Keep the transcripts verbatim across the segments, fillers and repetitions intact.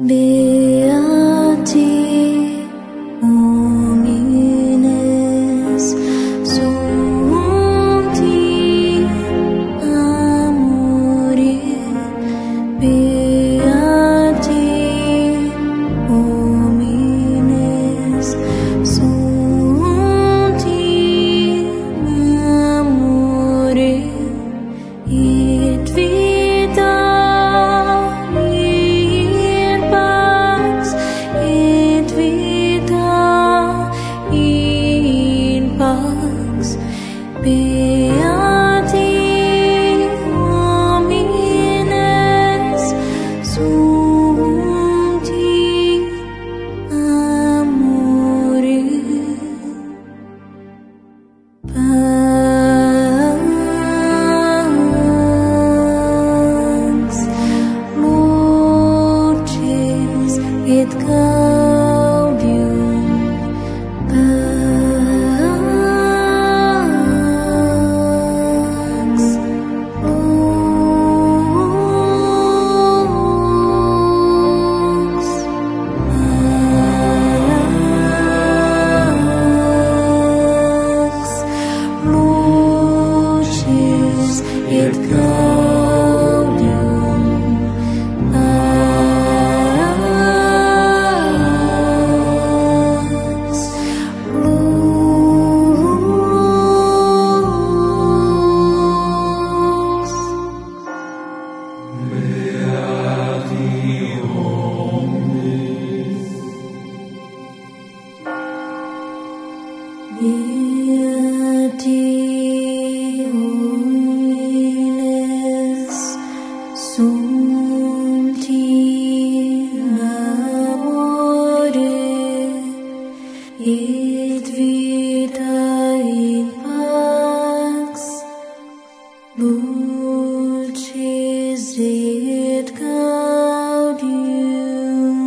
Beati homines sumpti amore, Beati homines sumpti amore, et vita in pax, et vita in pax. Beati homines sumpti amore. Pax, lucis et gaudium. Pax, lux. Pax, lucis et gaudium. Pax, lux. Beati homines sumpti amore, et vita in pax, lucis et gaudium.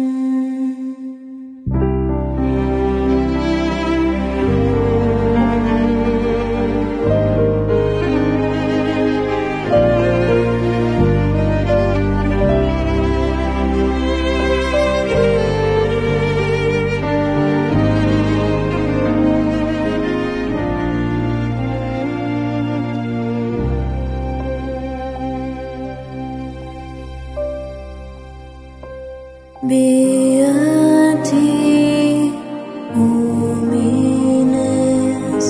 Beati homines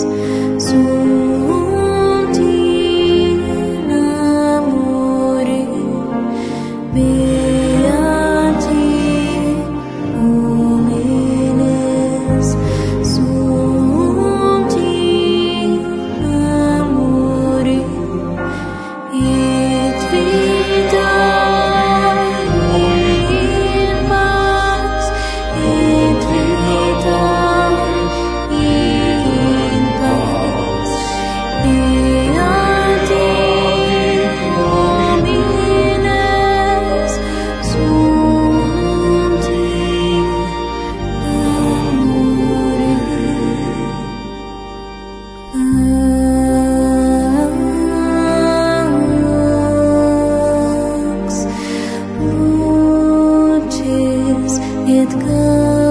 sumpti amore, Beati homines sumpti amore, et vita in pax, et vita in pax. Beati homines sumpti amore. Pax, lucis et gaudium.